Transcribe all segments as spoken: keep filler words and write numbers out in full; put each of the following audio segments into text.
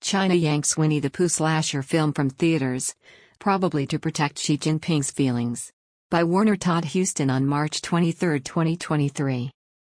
China yanks Winnie the Pooh slasher film from theaters, probably to protect Xi Jinping's feelings. By Warner Todd Huston on March twenty-third, twenty twenty-three.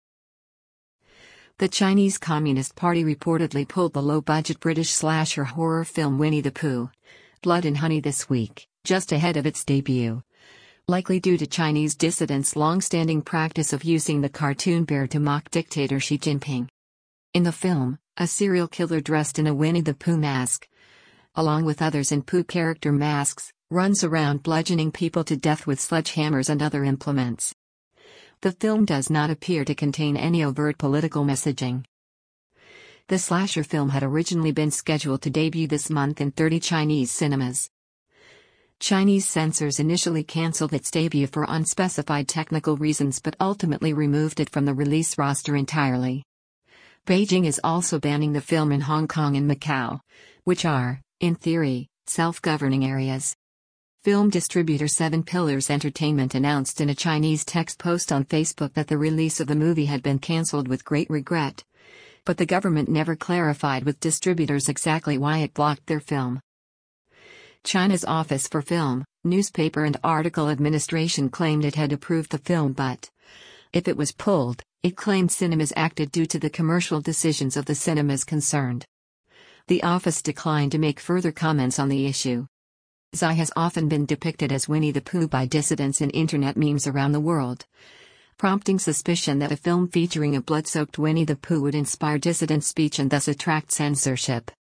The Chinese Communist Party reportedly pulled the low-budget British slasher horror film Winnie the Pooh, Blood and Honey this week, just ahead of its debut. Likely due to Chinese dissidents' long-standing practice of using the cartoon bear to mock dictator Xi Jinping. In the film, a serial killer dressed in a Winnie the Pooh mask, along with others in Pooh character masks, runs around bludgeoning people to death with sledgehammers and other implements. The film does not appear to contain any overt political messaging. The slasher film had originally been scheduled to debut this month in thirty Chinese cinemas. Chinese censors initially cancelled its debut for unspecified technical reasons but ultimately removed it from the release roster entirely. Beijing is also banning the film in Hong Kong and Macau, which are, in theory, self-governing areas. Film distributor Seven Pillars Entertainment announced in a Chinese text post on Facebook that the release of the movie had been cancelled with great regret, but the government never clarified with distributors exactly why it blocked their film. China's Office for Film, Newspaper and Article Administration claimed it had approved the film, but if it was pulled, it claimed cinemas acted due to the commercial decisions of the cinemas concerned. The office declined to make further comments on the issue. Xi has often been depicted as Winnie the Pooh by dissidents in internet memes around the world, prompting suspicion that a film featuring a blood-soaked Winnie the Pooh would inspire dissident speech and thus attract censorship.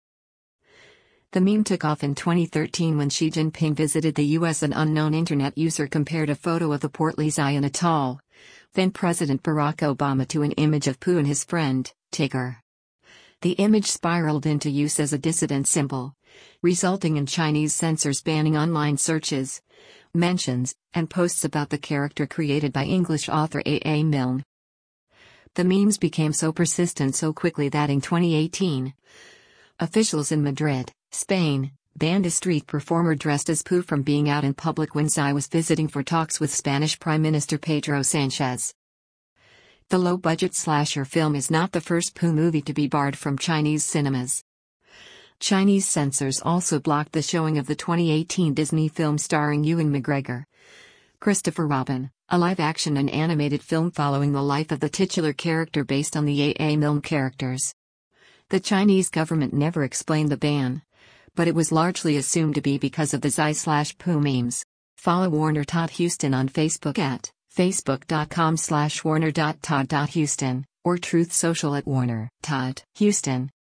The meme took off in twenty thirteen when Xi Jinping visited the U S. An unknown internet user compared a photo of the portly Xi and a tall, then President Barack Obama to an image of Pooh and his friend, Tigger. The image spiraled into use as a dissident symbol, resulting in Chinese censors banning online searches, mentions, and posts about the character created by English author A A Milne. The memes became so persistent so quickly that in twenty eighteen, officials in Madrid, Spain, banned a street performer dressed as Pooh from being out in public when Xi was visiting for talks with Spanish Prime Minister Pedro Sánchez. The low-budget slasher film is not the first Pooh movie to be barred from Chinese cinemas. Chinese censors also blocked the showing of the twenty eighteen Disney film starring Ewan McGregor, Christopher Robin, a live-action and animated film following the life of the titular character based on the A A Milne characters. The Chinese government never explained the ban, but it was largely assumed to be because of the Xi-slash-Pooh memes. Follow Warner Todd Huston on Facebook at facebook.com slash warner.todd.huston or Truth Social at Warner Todd Huston.